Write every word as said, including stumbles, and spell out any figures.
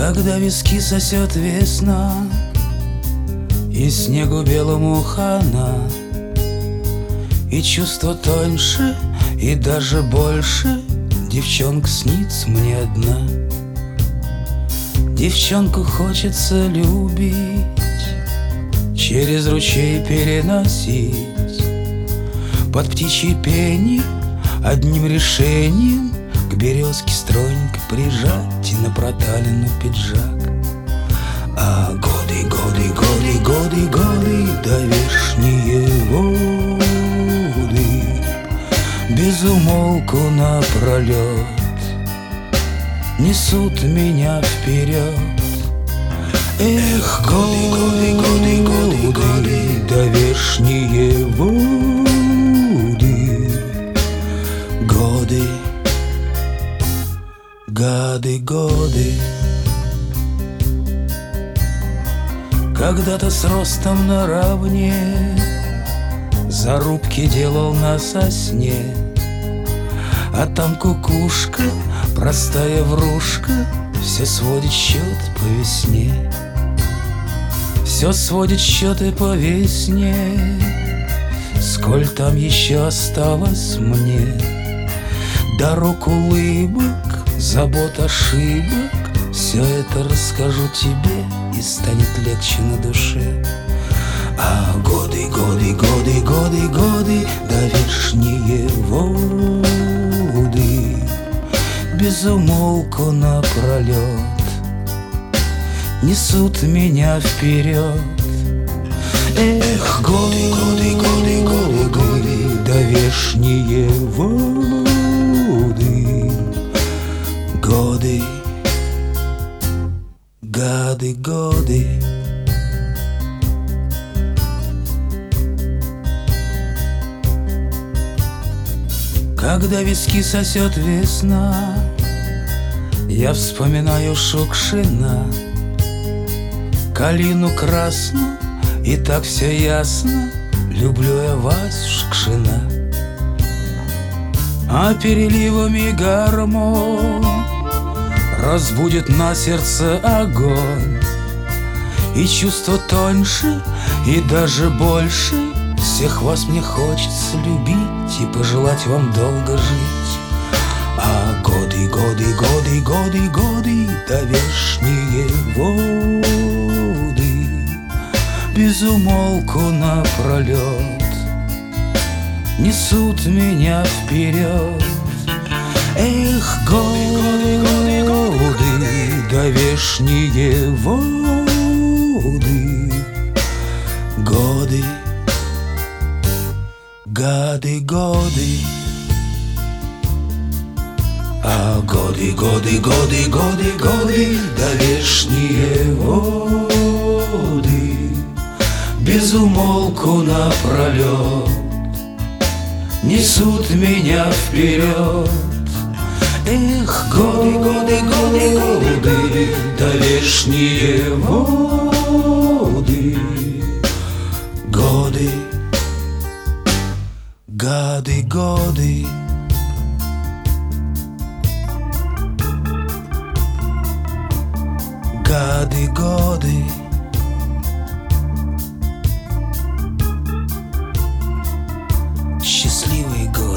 Когда виски сосет весна и снегу белому хана, и чувство тоньше, и даже больше, девчонка снится мне одна. Девчонку хочется любить, через ручей переносить, под птичье пение одним решением к березке стройненько прижать и на проталину пиджак. А годы, годы, годы, годы, годы, да вешние годы без умолку напролет несут меня вперед. Эх, годы, годы, годы, годы, годы, да вешние годы, годы, гады, годы. Когда-то с ростом наравне зарубки делал на сосне, а там кукушка, простая врушка, все сводит счет по весне. Все сводит счеты по весне. Сколь там еще осталось мне дорог, улыбок, забот, ошибок, все это расскажу тебе, и станет легче на душе. А годы, годы, годы, годы, годы, да вешние воды без умолку напролет несут меня вперед. Эх, годы, годы, годы, годы, годы, да вешние воды, годы, гады, годы. Когда виски сосет весна, я вспоминаю Шукшина, калину красную, и так все ясно, люблю я вас, Шукшина. А переливами гармонь разбудит на сердце огонь, и чувство тоньше, и даже больше. Всех вас мне хочется любить и пожелать вам долго жить. А годы, годы, годы, годы, годы, да вешние воды без умолку напролет несут меня вперед. Эх, годы, годы, годы, да вешние воды, годы, гады, годы. А годы, годы, годы, годы, годы, да вешние воды без умолку напролет несут меня вперед. Эх, годы, годы, годы, годы, да вешние воды, годы, гады, годы. Гады, годы. Счастливые годы.